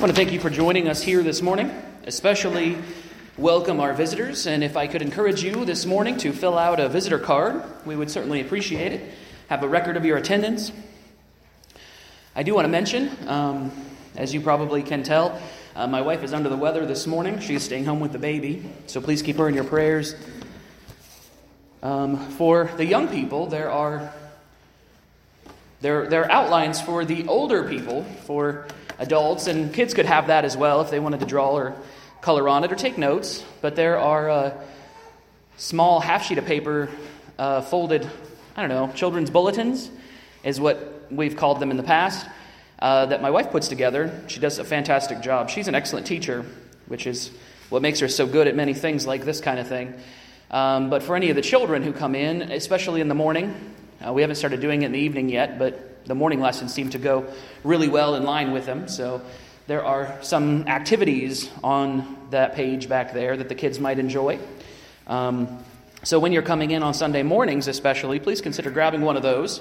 I want to thank you for joining us here this morning, especially welcome our visitors. And if I could encourage you this morning to fill out a visitor card, we would certainly appreciate it. Have a record of your attendance. I do want to mention, as you probably can tell, my wife is under the weather this morning. She's staying home with the baby, so please keep her in your prayers. For the young people, there are outlines for the older people, for adults, and kids could have that as well if they wanted to draw or color on it or take notes. But there are small half sheet of paper folded, children's bulletins is what we've called them in the past, that my wife puts together. She does a fantastic job. She's an excellent teacher, which is what makes her so good at many things like this kind of thing. But for any of the children who come in, especially in the morning, we haven't started doing it in the evening yet, but the morning lessons seem to go really well in line with them. So there are some activities on that page back there that the kids might enjoy. So when you're coming in on Sunday mornings especially, please consider grabbing one of those.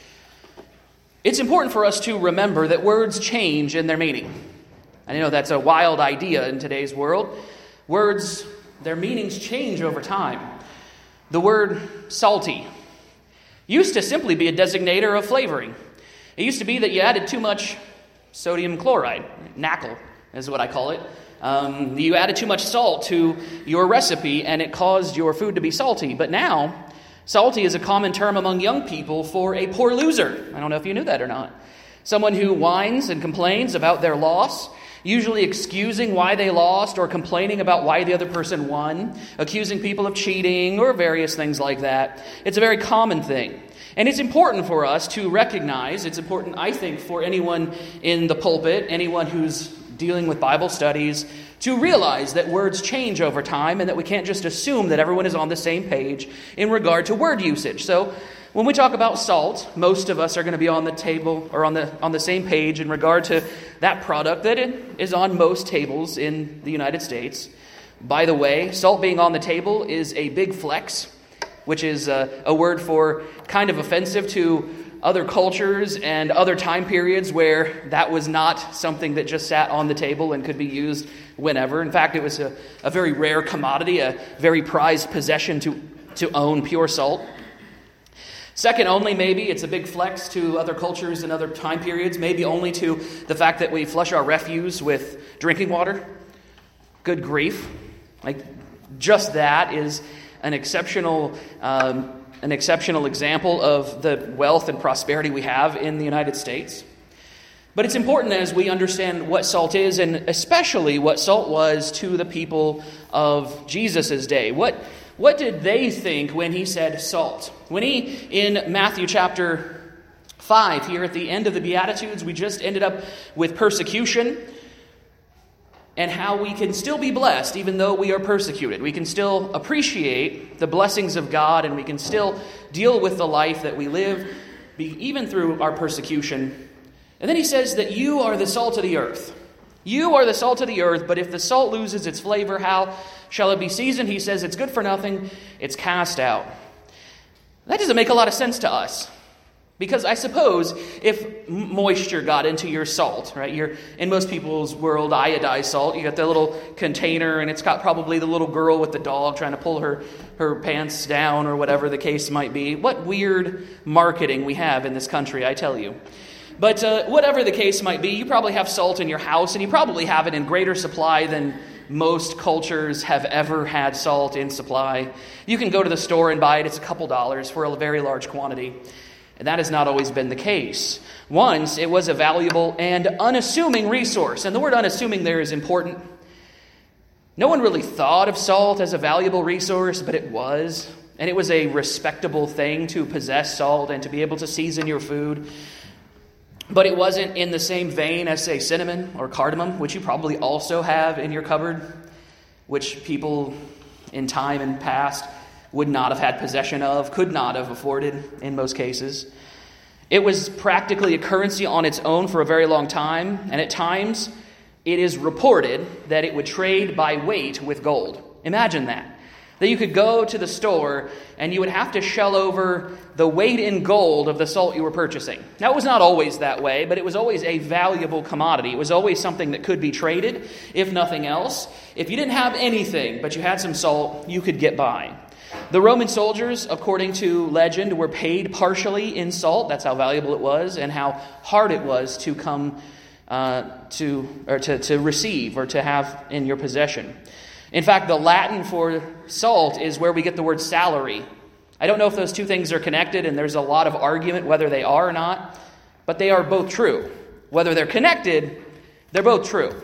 It's important for us to remember that words change in their meaning. I know that's a wild idea in today's world. Words, their meanings change over time. The word salty used to simply be a designator of flavoring. It used to be that you added too much sodium chloride, NaCl is what I call it. You added too much salt to your recipe and it caused your food to be salty. But now, salty is a common term among young people for a poor loser. I don't know if you knew that or not. Someone who whines and complains about their loss, usually excusing why they lost or complaining about why the other person won, accusing people of cheating or various things like that. It's a very common thing. And it's important for us to recognize, it's important, I think, for anyone in the pulpit, anyone who's dealing with Bible studies, to realize that words change over time and that we can't just assume that everyone is on the same page in regard to word usage. So when we talk about salt, most of us are going to be on the table or on the same page in regard to that product that is on most tables in the United States. By the way, salt being on the table is a big flex, which is a word for kind of offensive to other cultures and other time periods where that was not something that just sat on the table and could be used whenever. In fact, it was a very rare commodity, a very prized possession to own pure salt. Second only, maybe it's a big flex to other cultures and other time periods, maybe only to the fact that we flush our refuse with drinking water. Good grief. Like, just that is an exceptional example of the wealth and prosperity we have in the United States. But it's important as we understand what salt is, and especially what salt was to the people of Jesus' day. What did they think when he said salt? When he, in Matthew chapter 5, here at the end of the Beatitudes, we just ended up with persecution and how we can still be blessed even though we are persecuted. We can still appreciate the blessings of God, and we can still deal with the life that we live, even through our persecution. And then he says that you are the salt of the earth. You are the salt of the earth, but if the salt loses its flavor, how shall it be seasoned? He says it's good for nothing, it's cast out. That doesn't make a lot of sense to us. Because I suppose if moisture got into your salt, right? In most people's world, iodized salt, you got the little container, and it's got probably the little girl with the dog trying to pull her pants down or whatever the case might be. What weird marketing we have in this country, I tell you. But whatever the case might be, you probably have salt in your house, and you probably have it in greater supply than most cultures have ever had salt in supply. You can go to the store and buy it. It's a couple dollars for a very large quantity. And that has not always been the case. Once, it was a valuable and unassuming resource. And the word unassuming there is important. No one really thought of salt as a valuable resource, but it was. And it was a respectable thing to possess salt and to be able to season your food. But it wasn't in the same vein as, say, cinnamon or cardamom, which you probably also have in your cupboard, which people in time and past would not have had possession of, could not have afforded in most cases. It was practically a currency on its own for a very long time, and at times it is reported that it would trade by weight with gold. Imagine that. that you could go to the store and you would have to shell over the weight in gold of the salt you were purchasing. Now, it was not always that way, but it was always a valuable commodity. It was always something that could be traded, if nothing else. If you didn't have anything, but you had some salt, you could get by. The Roman soldiers, according to legend, were paid partially in salt. That's how valuable it was and how hard it was to come to receive or to have in your possession. In fact, the Latin for salt is where we get the word salary. I don't know if those two things are connected, and there's a lot of argument whether they are or not, but they are both true. Whether they're connected, they're both true.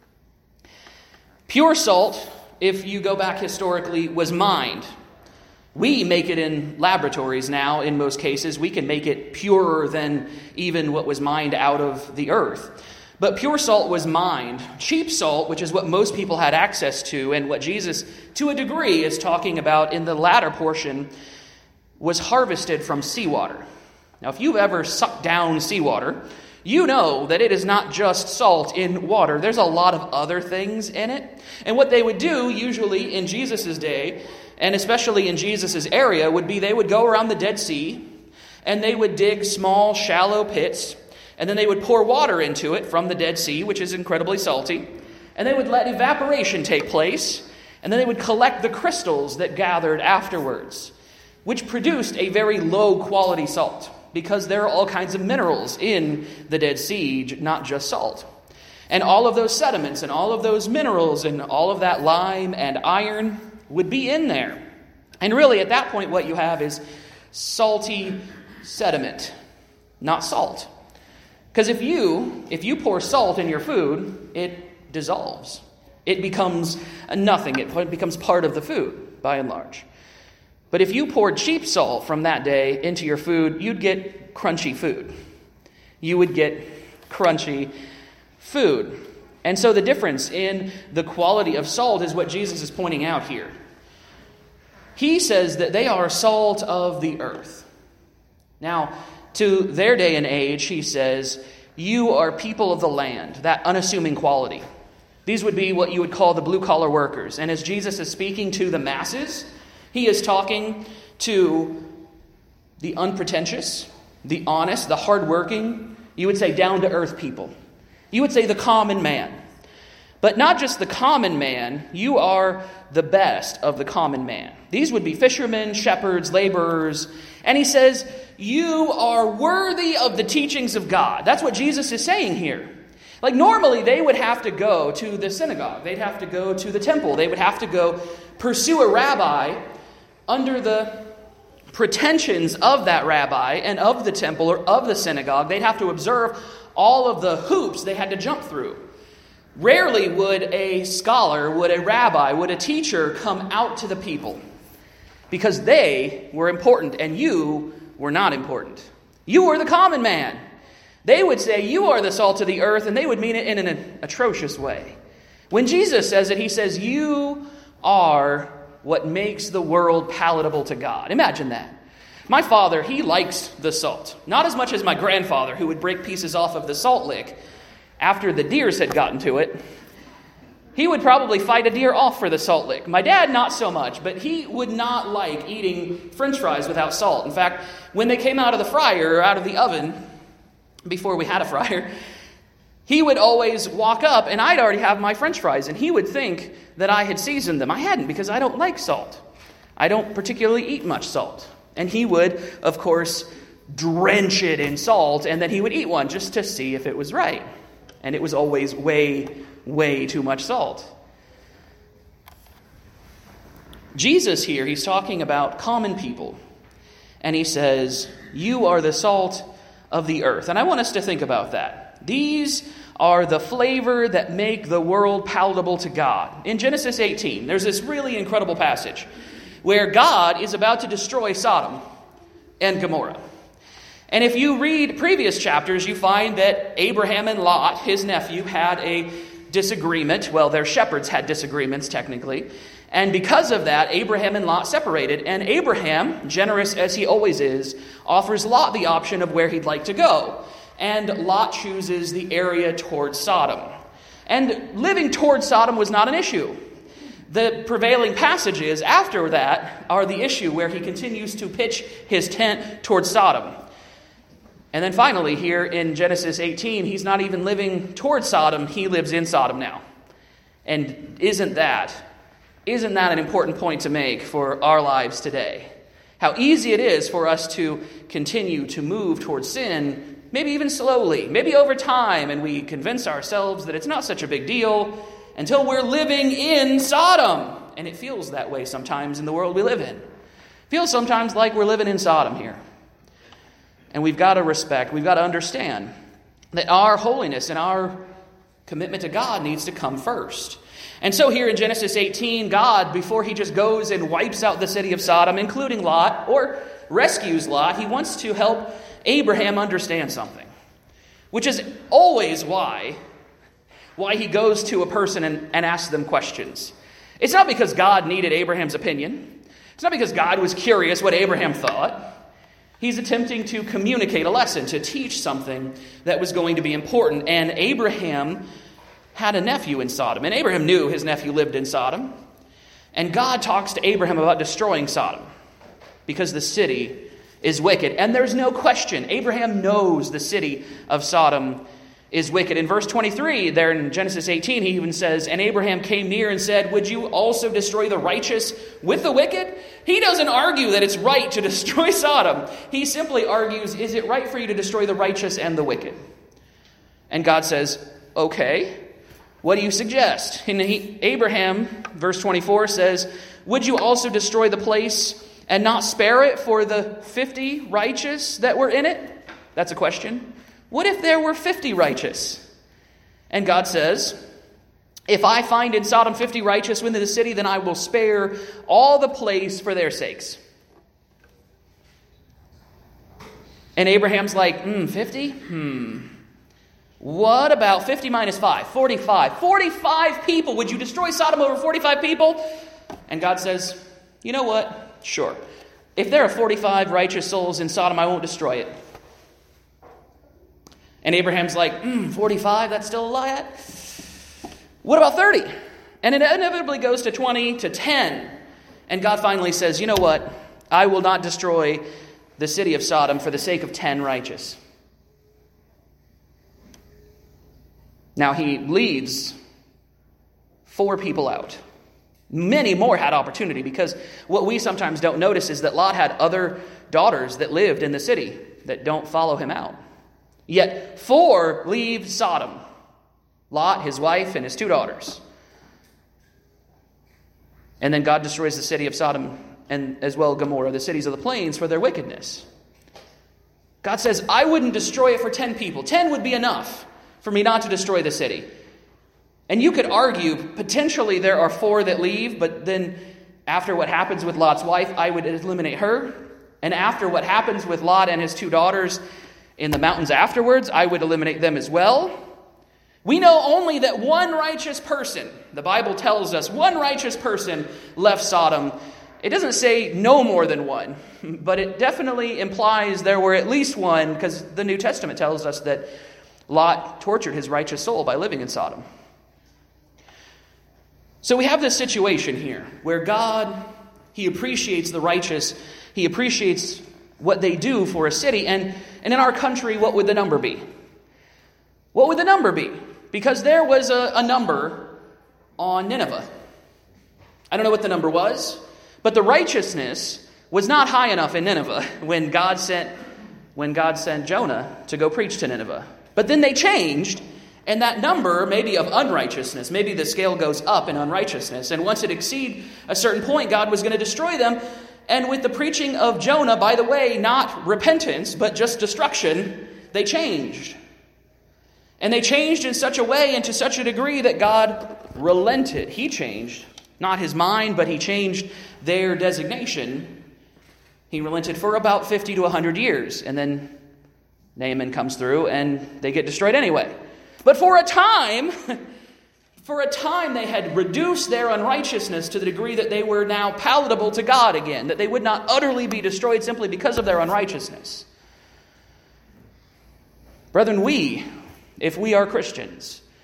Pure salt, if you go back historically, was mined. We make it in laboratories now, in most cases. We can make it purer than even what was mined out of the earth. But pure salt was mined. Cheap salt, which is what most people had access to, and what Jesus, to a degree, is talking about in the latter portion, was harvested from seawater. Now, if you've ever sucked down seawater, you know that it is not just salt in water. There's a lot of other things in it. And what they would do, usually in Jesus' day, and especially in Jesus' area, would be they would go around the Dead Sea, and they would dig small, shallow pits, and then they would pour water into it from the Dead Sea, which is incredibly salty, and they would let evaporation take place, and then they would collect the crystals that gathered afterwards, which produced a very low-quality salt, because there are all kinds of minerals in the Dead Sea, not just salt. And all of those sediments and all of those minerals and all of that lime and iron would be in there. And really, at that point, what you have is salty sediment, not salt. Because if you pour salt in your food, it dissolves. It becomes nothing. It becomes part of the food, by and large. But if you poured cheap salt from that day into your food, you'd get crunchy food. You would get crunchy food. And so the difference in the quality of salt is what Jesus is pointing out here. He says that they are salt of the earth. Now, to their day and age, he says, you are people of the land, that unassuming quality. These would be what you would call the blue-collar workers. And as Jesus is speaking to the masses, he is talking to the unpretentious, the honest, the hardworking, you would say down-to-earth people. You would say the common man. But not just the common man, you are the best of the common man. These would be fishermen, shepherds, laborers. And he says, you are worthy of the teachings of God. That's what Jesus is saying here. Like normally they would have to go to the synagogue. They'd have to go to the temple. They would have to go pursue a rabbi under the pretensions of that rabbi and of the temple or of the synagogue. They'd have to observe all of the hoops they had to jump through. Rarely would a scholar, would a rabbi, would a teacher come out to the people because they were important and you were not important. You were the common man. They would say, you are the salt of the earth, and they would mean it in an atrocious way. When Jesus says it, he says, you are what makes the world palatable to God. Imagine that. My father, he likes the salt. Not as much as my grandfather, who would break pieces off of the salt lick after the deers had gotten to it. He would probably fight a deer off for the salt lick. My dad, not so much, but he would not like eating French fries without salt. In fact, when they came out of the fryer or out of the oven, before we had a fryer, he would always walk up, and I'd already have my French fries, and he would think that I had seasoned them. I hadn't, because I don't like salt. I don't particularly eat much salt. And he would, of course, drench it in salt, and then he would eat one just to see if it was right. And it was always way too much salt. Jesus here, he's talking about common people. And he says, you are the salt of the earth. And I want us to think about that. These are the flavor that make the world palatable to God. In Genesis 18, there's this really incredible passage where God is about to destroy Sodom and Gomorrah. And if you read previous chapters, you find that Abraham and Lot, his nephew, had a disagreement. Well, their shepherds had disagreements, technically. And because of that, Abraham and Lot separated. And Abraham, generous as he always is, offers Lot the option of where he'd like to go. And Lot chooses the area towards Sodom. And living towards Sodom was not an issue. The prevailing passages after that are the issue where he continues to pitch his tent towards Sodom. And then finally, here in Genesis 18, he's not even living towards Sodom, he lives in Sodom now. And isn't that an important point to make for our lives today? How easy it is for us to continue to move towards sin, maybe even slowly, maybe over time, and we convince ourselves that it's not such a big deal until we're living in Sodom. And it feels that way sometimes in the world we live in. It feels sometimes like we're living in Sodom here. And we've got to respect, we've got to understand that our holiness and our commitment to God needs to come first. And so here in Genesis 18, God, before he just goes and wipes out the city of Sodom, including Lot, or rescues Lot, he wants to help Abraham understand something, which is always why he goes to a person and asks them questions. It's not because God needed Abraham's opinion. It's not because God was curious what Abraham thought. He's attempting to communicate a lesson, to teach something that was going to be important. And Abraham had a nephew in Sodom, and Abraham knew his nephew lived in Sodom. And God talks to Abraham about destroying Sodom because the city is wicked. And there's no question, Abraham knows the city of Sodom is wicked. In verse 23, there in Genesis 18, he even says, "And Abraham came near and said, 'Would you also destroy the righteous with the wicked?'" He doesn't argue that it's right to destroy Sodom. He simply argues, is it right for you to destroy the righteous and the wicked? And God says, okay, what do you suggest? And Abraham, verse 24 says, "Would you also destroy the place and not spare it for the 50 righteous that were in it?" That's a question. What if there were 50 righteous? And God says, "If I find in Sodom 50 righteous within the city, then I will spare all the place for their sakes." And Abraham's like, 50? What about 50 minus 5? 45. 45 people. Would you destroy Sodom over 45 people? And God says, you know what? Sure. If there are 45 righteous souls in Sodom, I won't destroy it. And Abraham's like, 45, that's still a lot? What about 30? And it inevitably goes to 20, to 10. And God finally says, you know what? I will not destroy the city of Sodom for the sake of 10 righteous. Now he leaves 4 people out. Many more had opportunity, because what we sometimes don't notice is that Lot had other daughters that lived in the city that don't follow him out. Yet 4 leave Sodom. Lot, his wife, and his 2 daughters. And then God destroys the city of Sodom and as well Gomorrah, the cities of the plains, for their wickedness. God says, I wouldn't destroy it for 10 people. 10 would be enough for me not to destroy the city. And you could argue, potentially there are 4 that leave, but then after what happens with Lot's wife, I would eliminate her. And after what happens with Lot and his 2 daughters in the mountains afterwards, I would eliminate them as well. We know only that one righteous person, the Bible tells us, one righteous person left Sodom. It doesn't say no more than one, but it definitely implies there were at least one, because the New Testament tells us that Lot tortured his righteous soul by living in Sodom. So we have this situation here where God, he appreciates the righteous. He appreciates what they do for a city. And in our country, what would the number be? What would the number be? Because there was a number on Nineveh. I don't know what the number was, but the righteousness was not high enough in Nineveh when God sent Jonah to go preach to Nineveh. But then they changed, and that number maybe of unrighteousness, maybe the scale goes up in unrighteousness. And once it exceeds a certain point, God was going to destroy them. And with the preaching of Jonah, by the way, not repentance, but just destruction, they changed. And they changed in such a way and to such a degree that God relented. He changed, not his mind, but he changed their designation. He relented for about 50 to 100 years. And then Naaman comes through and they get destroyed anyway. But for a time they had reduced their unrighteousness to the degree that they were now palatable to God again, that they would not utterly be destroyed simply because of their unrighteousness. Brethren, if we are Christians,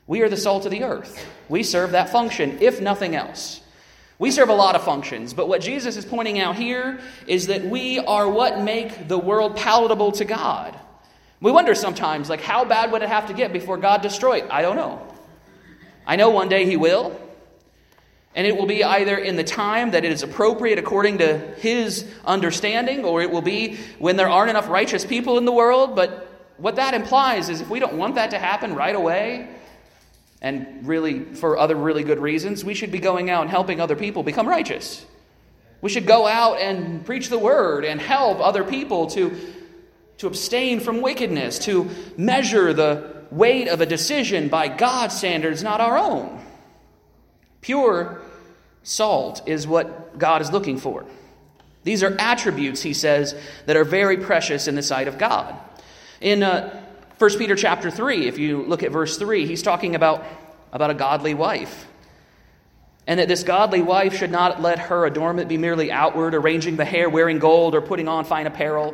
We are the salt of the earth. We serve that function, if nothing else. We serve a lot of functions, but what Jesus is pointing out here is that we are what make the world palatable to God. We wonder sometimes, like, how bad would it have to get before God destroyed? I don't know. I know one day He will. And it will be either in the time that it is appropriate according to His understanding, or it will be when there aren't enough righteous people in the world. But what that implies is if we don't want that to happen right away, and really for other really good reasons, we should be going out and helping other people become righteous. We should go out and preach the word and help other people to abstain from wickedness, to measure the weight of a decision by God's standards, not our own. Pure salt is what God is looking for. These are attributes, he says, that are very precious in the sight of God. In 1 Peter chapter 3, if you look at verse 3, he's talking about a godly wife. And that this godly wife should not let her adornment be merely outward, arranging the hair, wearing gold, or putting on fine apparel.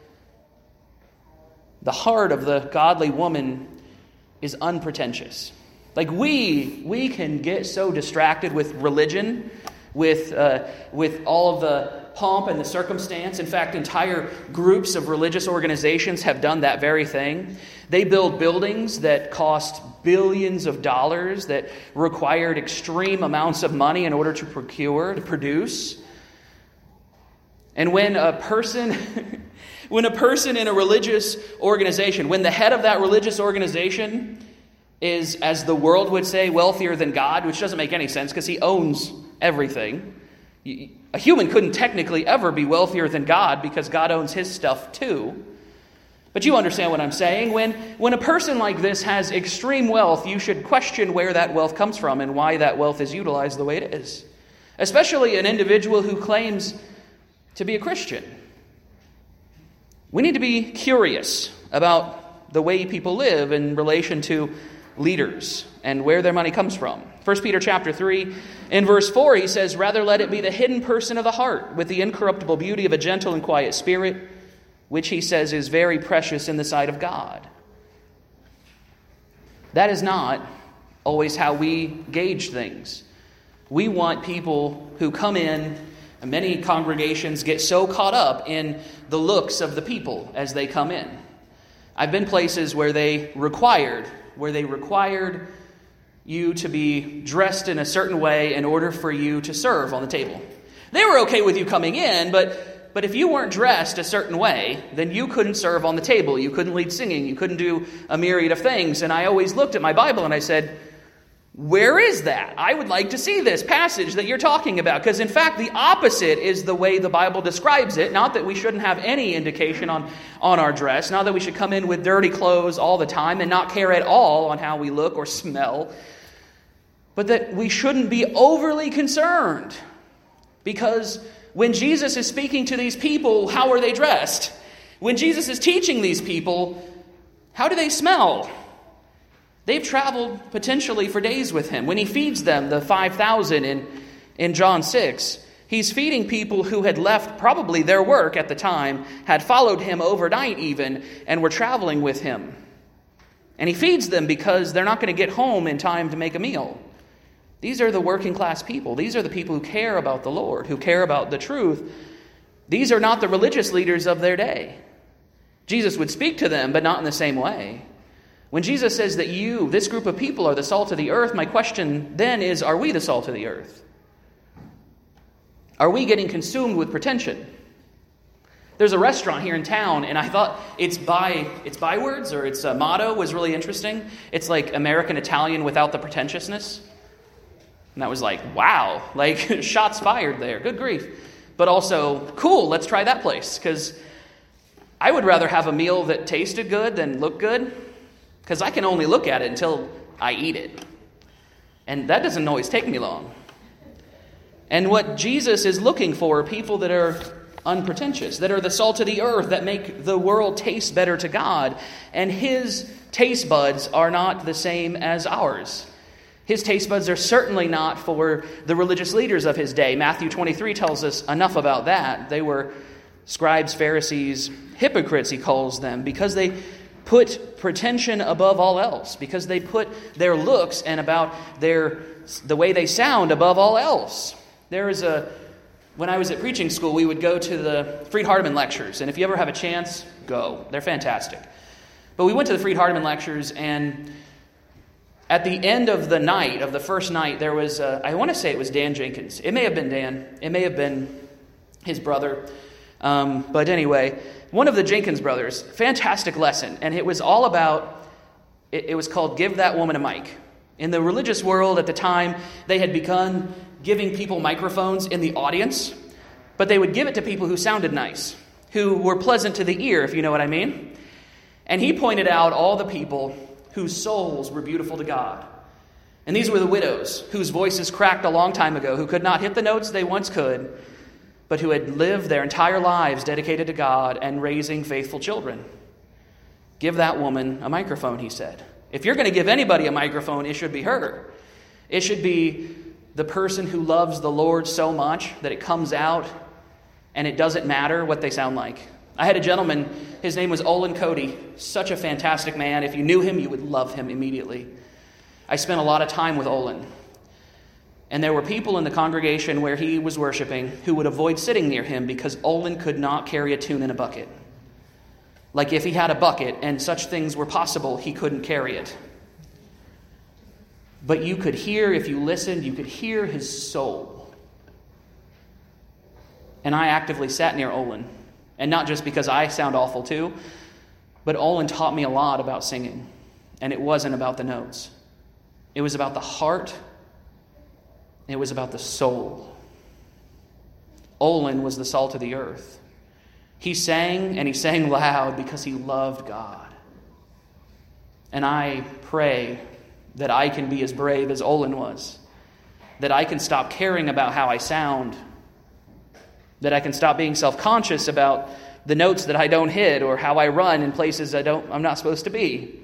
The heart of the godly woman is unpretentious. Like we can get so distracted with religion, with all of the pomp and the circumstance. In fact, entire groups of religious organizations have done that very thing. They build buildings that cost billions of dollars, that required extreme amounts of money in order to produce. And when a person in a religious organization, when the head of that religious organization is, as the world would say, wealthier than God, which doesn't make any sense because he owns everything. A human couldn't technically ever be wealthier than God because God owns his stuff too. But you understand what I'm saying. When a person like this has extreme wealth, you should question where that wealth comes from and why that wealth is utilized the way it is. Especially an individual who claims to be a Christian. We need to be curious about the way people live in relation to leaders and where their money comes from. 1 Peter chapter 3, in verse 4, he says, "Rather let it be the hidden person of the heart, with the incorruptible beauty of a gentle and quiet spirit, which he says is very precious in the sight of God." That is not always how we gauge things. We want people who come in, and many congregations get so caught up in the looks of the people as they come in. I've been places where they required you to be dressed in a certain way in order for you to serve on the table. They were okay with you coming in, but if you weren't dressed a certain way, then you couldn't serve on the table. You couldn't lead singing. You couldn't do a myriad of things. And I always looked at my Bible and I said, where is that? I would like to see this passage that you're talking about. Because in fact, the opposite is the way the Bible describes it. Not that we shouldn't have any indication on our dress. Not that we should come in with dirty clothes all the time and not care at all on how we look or smell. But that we shouldn't be overly concerned. Because when Jesus is speaking to these people, how are they dressed? When Jesus is teaching these people, how do they smell? They've traveled potentially for days with him. When he feeds them, the 5,000 in John 6, he's feeding people who had left probably their work at the time, had followed him overnight even, and were traveling with him. And he feeds them because they're not going to get home in time to make a meal. These are the working class people. These are the people who care about the Lord, who care about the truth. These are not the religious leaders of their day. Jesus would speak to them, but not in the same way. When Jesus says that you, this group of people, are the salt of the earth, my question then is, are we the salt of the earth? Are we getting consumed with pretension? There's a restaurant here in town, and I thought its bywords or its motto was really interesting. It's like American Italian without the pretentiousness. And that was like, wow, like shots fired there. Good grief. But also, cool, let's try that place. Because I would rather have a meal that tasted good than looked good. Because I can only look at it until I eat it. And that doesn't always take me long. And what Jesus is looking for are people that are unpretentious, that are the salt of the earth, that make the world taste better to God. And his taste buds are not the same as ours. His taste buds are certainly not for the religious leaders of his day. Matthew 23 tells us enough about that. They were scribes, Pharisees, hypocrites, he calls them, because they put pretension above all else, because they put their looks and about the way they sound above all else. When I was at preaching school, we would go to the Freed Hardeman lectures, and if you ever have a chance, go. They're fantastic. But we went to the Freed Hardeman lectures, and at the end of the night, of the first night, there was, I want to say it was Dan Jenkins. It may have been Dan. It may have been his brother. But anyway, one of the Jenkins brothers, fantastic lesson. And it was all about, it was called Give That Woman a Mic. In the religious world at the time, they had begun giving people microphones in the audience, but they would give it to people who sounded nice, who were pleasant to the ear, if you know what I mean. And he pointed out all the people whose souls were beautiful to God. And these were the widows whose voices cracked a long time ago, who could not hit the notes they once could, but who had lived their entire lives dedicated to God and raising faithful children. Give that woman a microphone, he said. If you're going to give anybody a microphone, it should be her. It should be the person who loves the Lord so much that it comes out and it doesn't matter what they sound like. I had a gentleman, his name was Olin Cody, such a fantastic man. If you knew him, you would love him immediately. I spent a lot of time with Olin. And there were people in the congregation where he was worshiping who would avoid sitting near him because Olin could not carry a tune in a bucket. Like if he had a bucket and such things were possible, he couldn't carry it. But you could hear, if you listened, you could hear his soul. And I actively sat near Olin. And not just because I sound awful too, but Olin taught me a lot about singing. And it wasn't about the notes. It was about the heart. It was about the soul. Olin was the salt of the earth. He sang, and he sang loud because he loved God. And I pray that I can be as brave as Olin was. That I can stop caring about how I sound. That I can stop being self-conscious about the notes that I don't hit or how I run in places I'm not supposed to be.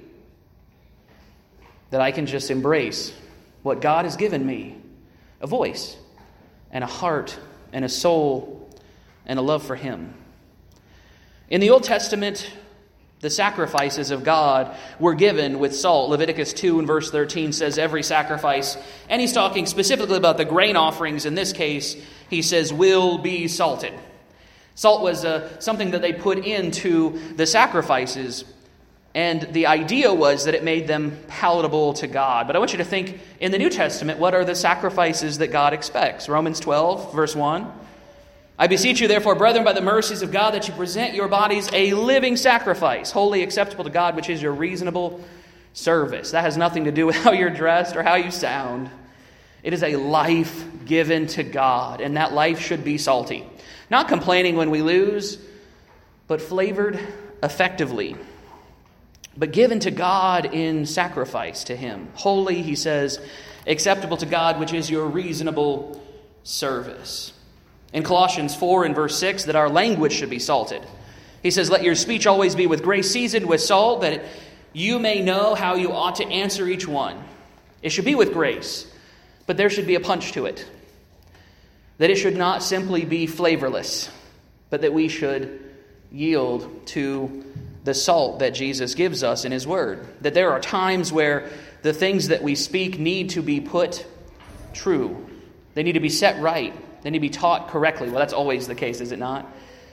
That I can just embrace what God has given me. A voice and a heart and a soul and a love for Him. In the Old Testament, the sacrifices of God were given with salt. Leviticus 2 and verse 13 says every sacrifice, and he's talking specifically about the grain offerings. In this case, he says, will be salted. Salt was something that they put into the sacrifices, and the idea was that it made them palatable to God. But I want you to think, in the New Testament, what are the sacrifices that God expects? Romans 12, verse 1. I beseech you, therefore, brethren, by the mercies of God, that you present your bodies a living sacrifice, wholly acceptable to God, which is your reasonable service. That has nothing to do with how you're dressed or how you sound. It is a life given to God, and that life should be salty. Not complaining when we lose, but flavored effectively. But given to God in sacrifice to Him. Holy, he says, acceptable to God, which is your reasonable service. In Colossians 4 and verse 6, that our language should be salted. He says, let your speech always be with grace, seasoned with salt, that you may know how you ought to answer each one. It should be with grace, but there should be a punch to it. That it should not simply be flavorless, but that we should yield to the salt that Jesus gives us in His Word. That there are times where the things that we speak need to be put true. They need to be set right. They need to be taught correctly. Well, that's always the case, is it not?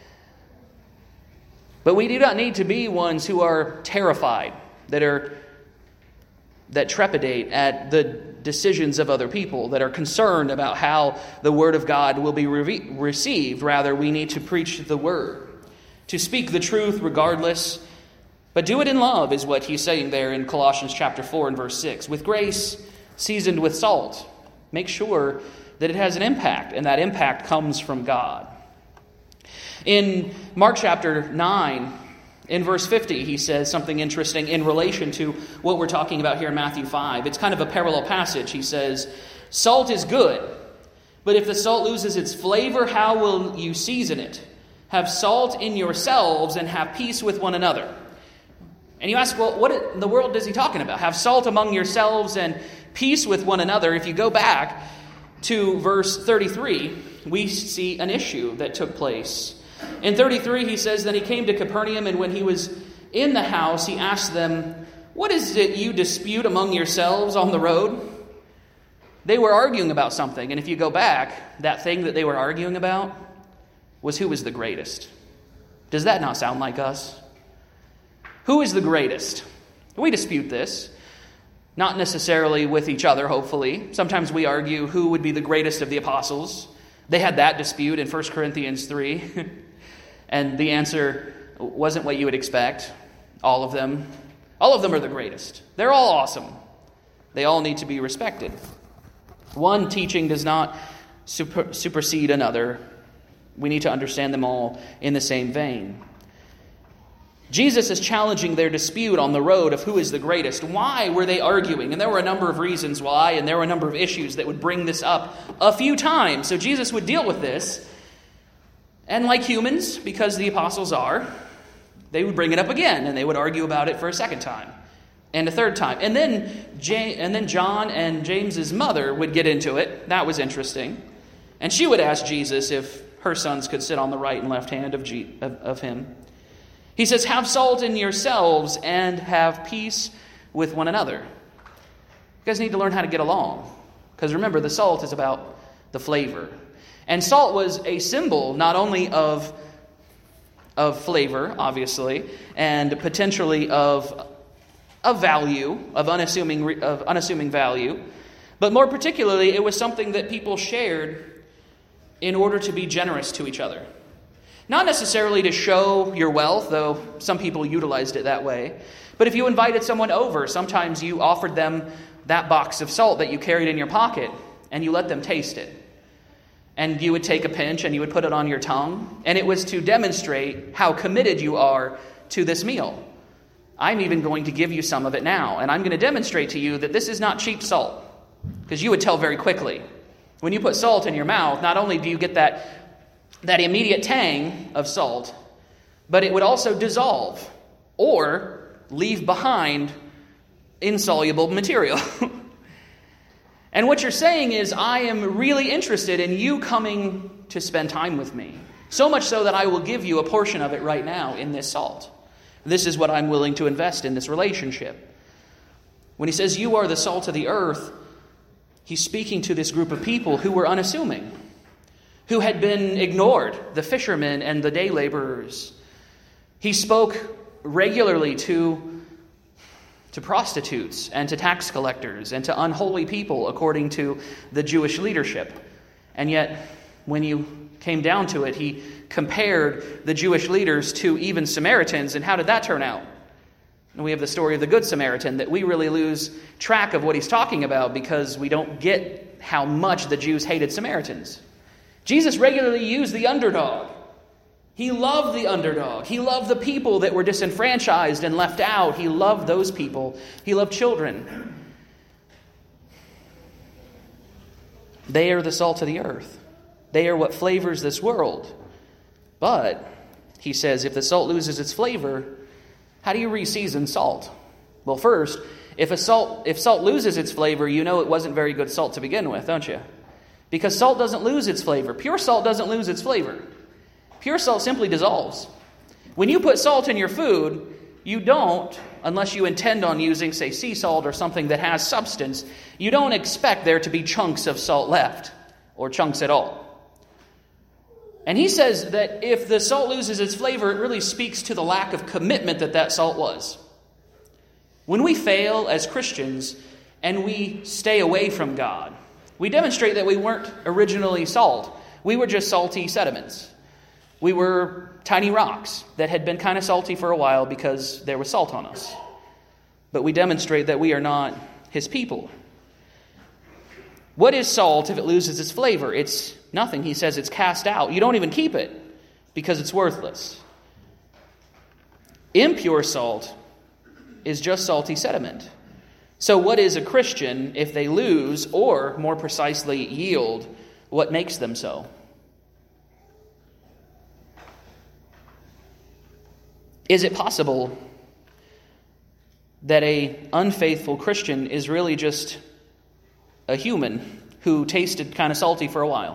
But we do not need to be ones who are terrified, that trepidate at the decisions of other people, that are concerned about how the Word of God will be received. Rather, we need to preach the Word, to speak the truth regardless, but do it in love, is what he's saying there in Colossians chapter 4 and verse 6. With grace, seasoned with salt. Make sure that it has an impact, and that impact comes from God. In Mark chapter 9, in verse 50, he says something interesting in relation to what we're talking about here in Matthew 5. It's kind of a parallel passage. He says, salt is good, but if the salt loses its flavor, how will you season it? Have salt in yourselves and have peace with one another. And you ask, well, what in the world is he talking about? Have salt among yourselves and peace with one another. If you go back to verse 33, we see an issue that took place. In 33, he says, then he came to Capernaum, and when he was in the house, he asked them, "What is it you dispute among yourselves on the road?" They were arguing about something, and if you go back, that thing that they were arguing about was who was the greatest. Does that not sound like us? Who is the greatest? We dispute this. Not necessarily with each other, hopefully. Sometimes we argue who would be the greatest of the apostles. They had that dispute in 1 Corinthians 3. And the answer wasn't what you would expect. All of them are the greatest. They're all awesome. They all need to be respected. One teaching does not supersede another. We need to understand them all in the same vein. Jesus is challenging their dispute on the road of who is the greatest. Why were they arguing? And there were a number of reasons why, and there were a number of issues that would bring this up a few times. So Jesus would deal with this. And like humans, because the apostles are, they would bring it up again, and they would argue about it for a second time, and a third time. And then John and James's mother would get into it. That was interesting. And she would ask Jesus if her sons could sit on the right and left hand of him. He says, "Have salt in yourselves and have peace with one another." You guys need to learn how to get along. Because remember, the salt is about the flavor. And salt was a symbol not only of flavor, obviously, and potentially of value, of unassuming value, but more particularly, it was something that people shared in order to be generous to each other. Not necessarily to show your wealth, though some people utilized it that way. But if you invited someone over, sometimes you offered them that box of salt that you carried in your pocket, and you let them taste it. And you would take a pinch and you would put it on your tongue, and it was to demonstrate how committed you are to this meal. I'm even going to give you some of it now, and I'm going to demonstrate to you that this is not cheap salt, because you would tell very quickly. When you put salt in your mouth, not only do you get that immediate tang of salt, but it would also dissolve or leave behind insoluble material. And what you're saying is, I am really interested in you coming to spend time with me. So much so that I will give you a portion of it right now in this salt. This is what I'm willing to invest in this relationship. When he says you are the salt of the earth, he's speaking to this group of people who were unassuming, who had been ignored, the fishermen and the day laborers. He spoke regularly to prostitutes and to tax collectors and to unholy people according to the Jewish leadership. And yet, when you came down to it, he compared the Jewish leaders to even Samaritans. And how did that turn out? And we have the story of the Good Samaritan that we really lose track of what he's talking about because we don't get how much the Jews hated Samaritans. Jesus regularly used the underdog. He loved the underdog. He loved the people that were disenfranchised and left out. He loved those people. He loved children. They are the salt of the earth. They are what flavors this world. But, he says, if the salt loses its flavor, how do you re-season salt? Well, first, if salt loses its flavor, you know it wasn't very good salt to begin with, don't you? Because salt doesn't lose its flavor. Pure salt doesn't lose its flavor. Pure salt simply dissolves. When you put salt in your food, you don't, unless you intend on using, say, sea salt or something that has substance, you don't expect there to be chunks of salt left, or chunks at all. And he says that if the salt loses its flavor, it really speaks to the lack of commitment that salt was. When we fail as Christians and we stay away from God, we demonstrate that we weren't originally salt. We were just salty sediments. We were tiny rocks that had been kind of salty for a while because there was salt on us. But we demonstrate that we are not his people. What is salt if it loses its flavor? It's nothing. He says it's cast out. You don't even keep it because it's worthless. Impure salt is just salty sediment. So what is a Christian if they lose, or more precisely yield, what makes them so? Is it possible that an unfaithful Christian is really just a human who tasted kind of salty for a while,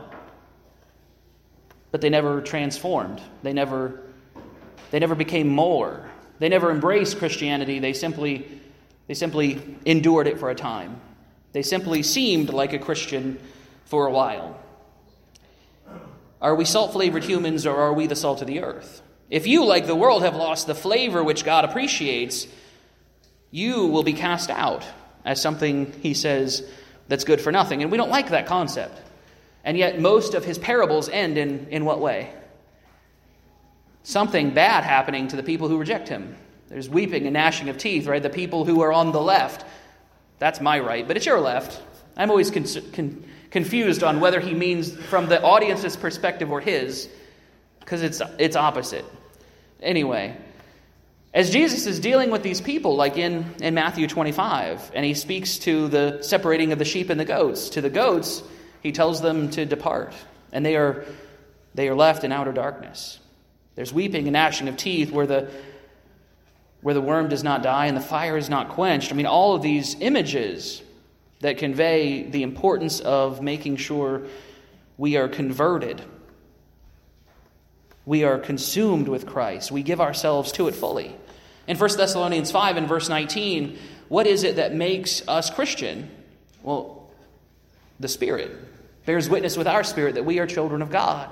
but they never transformed? They never became more. They never embraced Christianity. They simply endured it for a time. They simply seemed like a Christian for a while. Are we salt-flavored humans, or are we the salt of the earth? If you, like the world, have lost the flavor which God appreciates, you will be cast out as something, he says, that's good for nothing. And we don't like that concept. And yet most of his parables end in what way? Something bad happening to the people who reject him. There's weeping and gnashing of teeth, right? The people who are on the left. That's my right, but it's your left. I'm always confused on whether he means from the audience's perspective or his, because it's opposite. Anyway, as Jesus is dealing with these people, like in Matthew 25, and he speaks to the separating of the sheep and the goats. To the goats, he tells them to depart, and they are left in outer darkness. There's weeping and gnashing of teeth where the worm does not die and the fire is not quenched. I mean, all of these images that convey the importance of making sure we are converted. We are consumed with Christ. We give ourselves to it fully. In 1 Thessalonians 5 and verse 19, what is it that makes us Christian? Well, the Spirit bears witness with our spirit that we are children of God.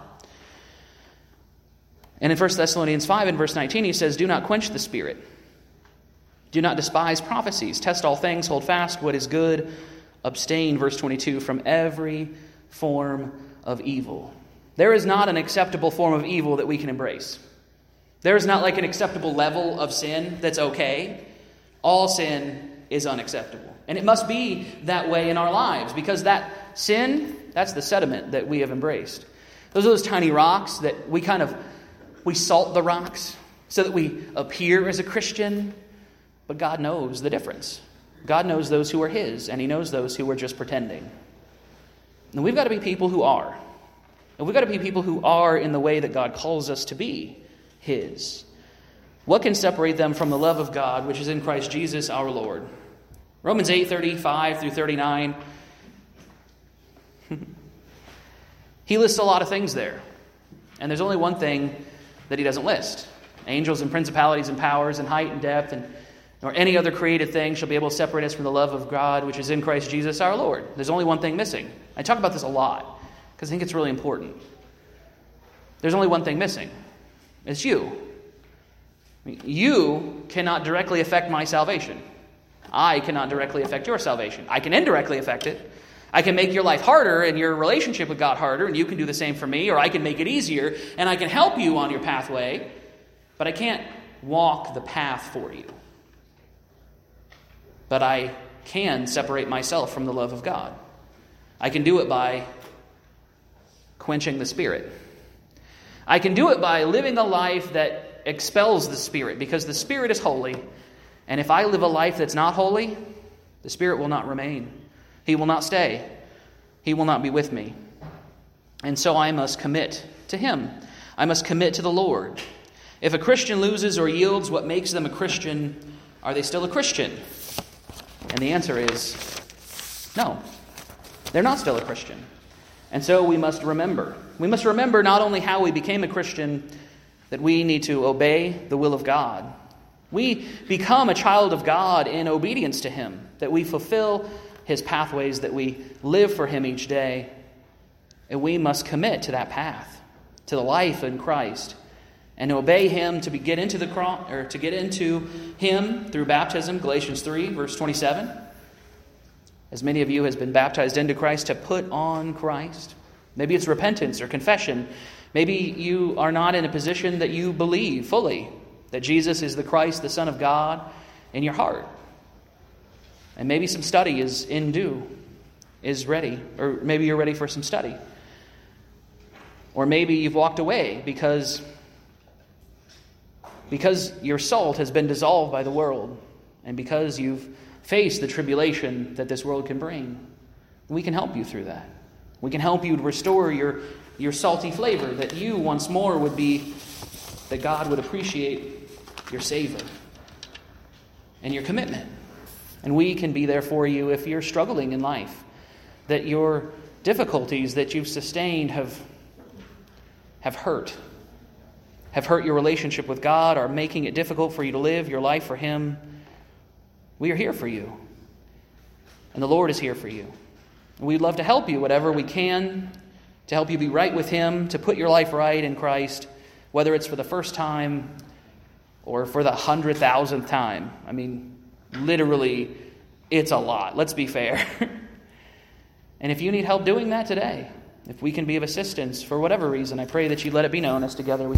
And in 1 Thessalonians 5 and verse 19, he says, do not quench the Spirit. Do not despise prophecies. Test all things. Hold fast what is good. Abstain, verse 22, from every form of evil. There is not an acceptable form of evil that we can embrace. There is not like an acceptable level of sin that's okay. All sin is unacceptable. And it must be that way in our lives, because that sin, that's the sediment that we have embraced. Those are those tiny rocks that we salt the rocks so that we appear as a Christian. But God knows the difference. God knows those who are his, and he knows those who are just pretending. And we've got to be people who are. And we've got to be people who are in the way that God calls us to be his. What can separate them from the love of God, which is in Christ Jesus our Lord? Romans 8:35 through 39. He lists a lot of things there. And there's only one thing that he doesn't list. Angels and principalities and powers and height and depth or any other created thing shall be able to separate us from the love of God, which is in Christ Jesus our Lord. There's only one thing missing. I talk about this a lot because I think it's really important. There's only one thing missing. It's you. You cannot directly affect my salvation. I cannot directly affect your salvation. I can indirectly affect it. I can make your life harder and your relationship with God harder, and you can do the same for me, or I can make it easier, and I can help you on your pathway, but I can't walk the path for you. But I can separate myself from the love of God. I can do it by quenching the Spirit. I can do it by living a life that expels the Spirit, because the Spirit is holy, and if I live a life that's not holy, the Spirit will not remain. He will not stay. He will not be with me. And so I must commit to him. I must commit to the Lord. If a Christian loses or yields what makes them a Christian, are they still a Christian? And the answer is no. They're not still a Christian. And so we must remember. We must remember not only how we became a Christian, that we need to obey the will of God. We become a child of God in obedience to him, that we fulfill his pathways, that we live for him each day. And we must commit to that path, to the life in Christ, and obey him to get into him through baptism. Galatians 3, verse 27. As many of you has been baptized into Christ, to put on Christ. Maybe it's repentance or confession. Maybe you are not in a position that you believe fully that Jesus is the Christ, the Son of God, in your heart. And maybe some study is ready. Or maybe you're ready for some study. Or maybe you've walked away because your salt has been dissolved by the world. And because you've faced the tribulation that this world can bring. We can help you through that. We can help you to restore your salty flavor, that you once more would be, that God would appreciate your savor and your commitment. And we can be there for you if you're struggling in life, that your difficulties that you've sustained have hurt. have hurt your relationship with God, are making it difficult for you to live your life for Him, we are here for you. And the Lord is here for you. And we'd love to help you whatever we can, to help you be right with Him, to put your life right in Christ, whether it's for the first time or for the 100,000th time. I mean, literally, it's a lot. Let's be fair. And if you need help doing that today, if we can be of assistance for whatever reason, I pray that you let it be known as together we